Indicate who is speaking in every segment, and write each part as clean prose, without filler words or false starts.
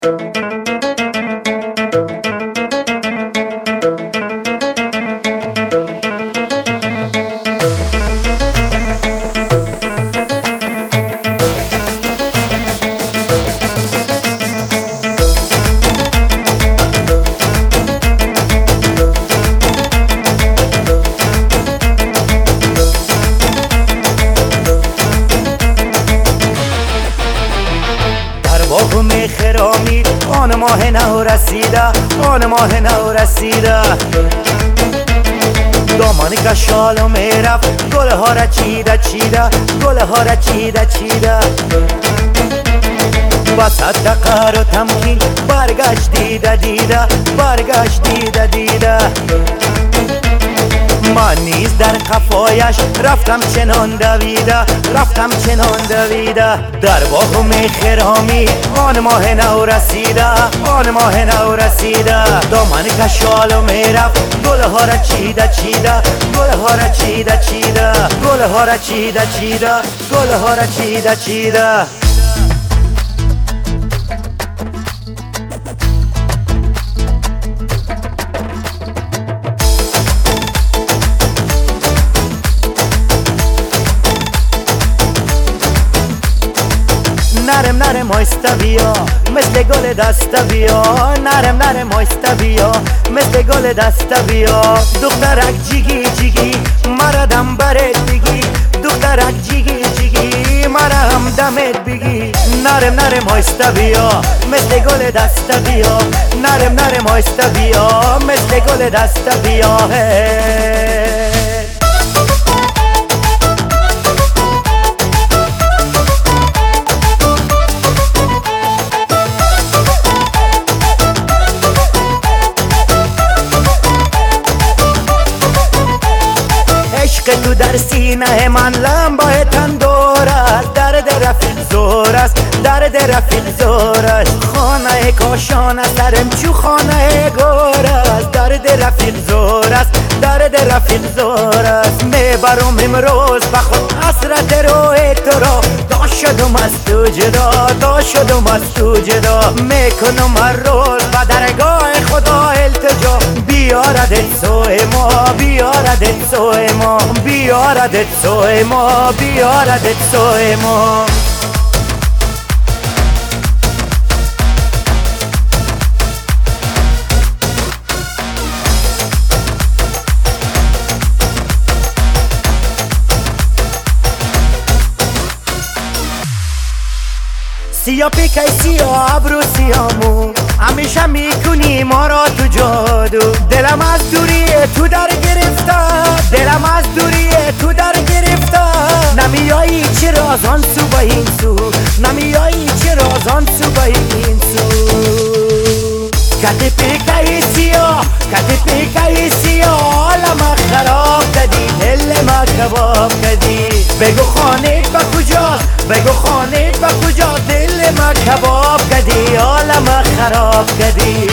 Speaker 1: خرامی آن ماه نو رسیده، آن ماه نو رسیده. دامانی که شالو میرفت گل ها را چیده چیده، گل ها را چیده چیده. با صدقه و تمکین برگشت دیده دیده، برگشت دیده دیده. من نیز در قفایش رفتم چنان دویده، رفتم چنان دویده. در باغ میخرامی آن ماه نو رسیده، آن ماه نو رسیده. دامن که شالو میرفت گل ها را چیده چیده، گل ها را چیده چیده، گل ها را چیده چیده، گل ها را چیده چیده. نرم نرم آیسته بیا مثل گل دسته بیا، نرم نرم آیسته بیا مثل گل دسته بیا. دخترک جیگی جیگی مرا دم برت بگی، دخترک جیگی جیگی مرا هم دمت بگی. نرم نرم آیسته بیا مثل گل دسته بیا، نرم نرم آیسته بیا مثل گل دسته بیا. تو در سینه من لمبه تندور است، درد رفیق زور است، درد رفیق زور است. خانه کاشانه سرم چو خانه گور است، درد رفیق زور است، درد رفیق زور است. میبرم امروز به خود حسرت روی تو را، تا شدم از تو جدا، تا شدم از تو جدا. میکنم هر روز به درگاه خدا التجا، بیاردت سوی ما، بیاردت سوی ما، بیاردت سوی ما، بیاردت سوی ما. سیاه پیکای سیاه ابرو سیامو، همیشه میکنی ما را تو جادو. دلم از دوری تو در گرفته، دلم از دوری تو در گرفته. نمیایی چرا از آن سو به این سو، نمیایی چرا از آن سو به این سو. کتی پیکای سیاه، کتی پیکای سیاه، حالم خراب کردی، دل ما کباب کردی. بگو خانه با کجاست، بگو خانه با کجا، دل ما کباب کردی، حالم خراب کردی.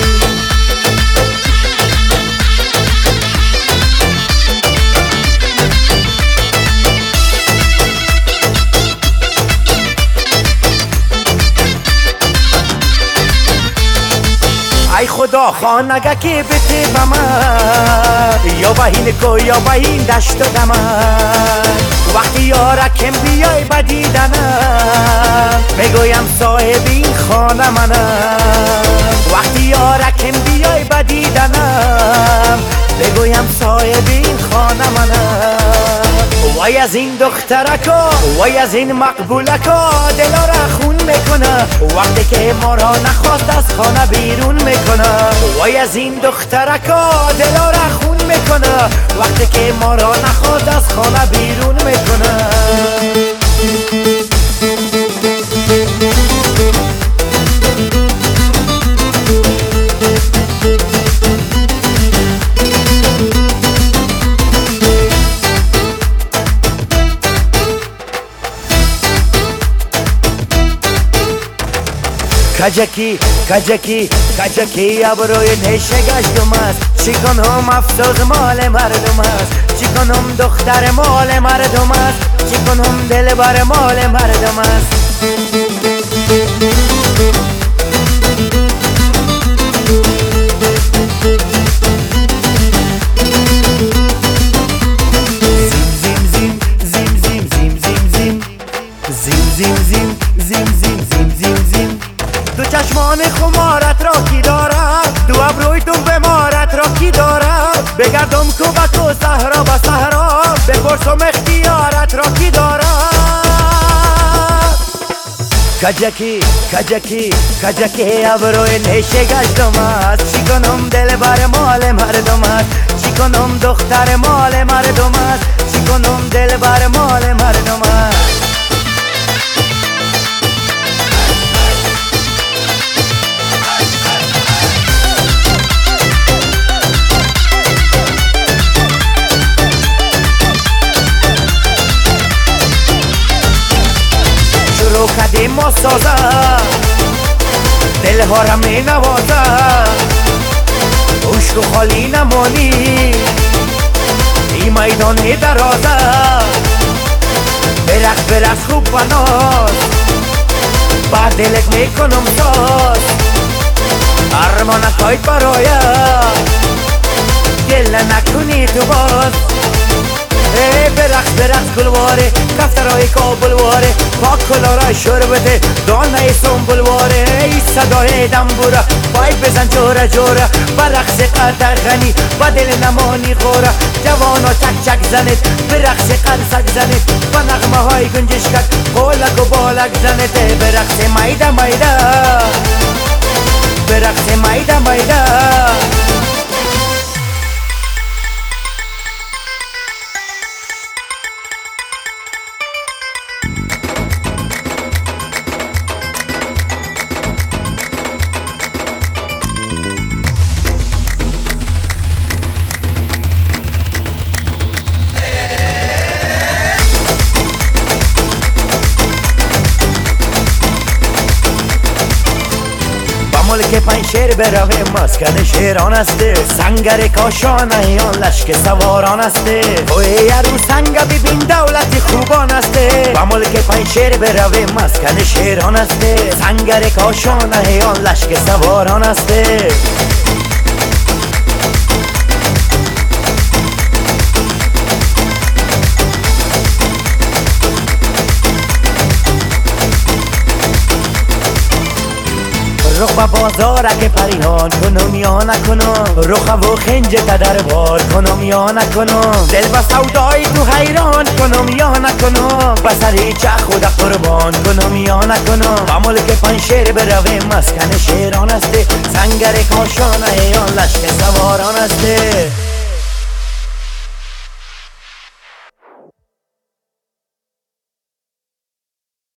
Speaker 1: ای خدا خانگه که بته به من، یا بهین کو یا بهین دشت و دمن. وقتی یارکم بیای به دیدنم، بگویم صاحب این خانه منم. وقتی یارکم بیای به دیدنم، بگویم صاحب این خانه منم. وای از این دخترکا، وای از این مقبولکا، دلا را خون میکنه وقتی که ما را نخواست از خانه بیرون میکنه. وای از این دخترکا، دلا را خون میکنه وقتی که ما را نخواست از خانه بیرون میکنه. کجکی کجکی کجکی ابروی نیشه گشتم است. چی کنم افسوس مال مردم است، چی کنم دختر مال مردم است، چی کنم دل بر مال مردم است. دو چشمان خمارت را کی دارد دو ابروی تو بمارت را کی دارد بگردم کوبک و صحرا با صحرا بپرسم اختیارت را کی دارد کجکی کجکی کجکی ابروی نشه گشتم است چی کنم دل بر مال مردم است چی کنم دختر مال مردم است چی کنم دل بر مال مردم است شروع کردیم ما سازه دل ها را می نوازه عشق و خالی نمانی این میدان درازه برقص برقص خوب بناز بر دلت می کنم ساز ارمانت هایت برایم گل نکنی تو باز برقص برقص گلواره کفترهای کابلواره پاک کلارای شربته دانه سنبلواره ای صدای دنبوره پای بزن جوره جوره برقص قدر غنی با دل نمانی خوره جوانا چک چک زنید برقص قلسک زنید با نغمه های گنجشکک قولک و بالک زنید برقص میده میده برقص میده میده ملک پنشیر برویم مسکن شیران استه سنگر کاشانه آن لشک سواران استه اوی رو سنگ ببین دولت خوبان استه با ملک پنشیر برویم مسکن شیران استه سنگر کاشانه آن لشک سواران استه رخ با بازار اگه پریان کنم یا نکنم رخ و خنج در بار کنم یا نکنم دل با سودای تو حیران کنم یا نکنم بسری چه خدا قربان کنم یا نکنم با ملک پنشیر برویم مسکن شیران استه سنگر کاشانه آن لشک سواران استه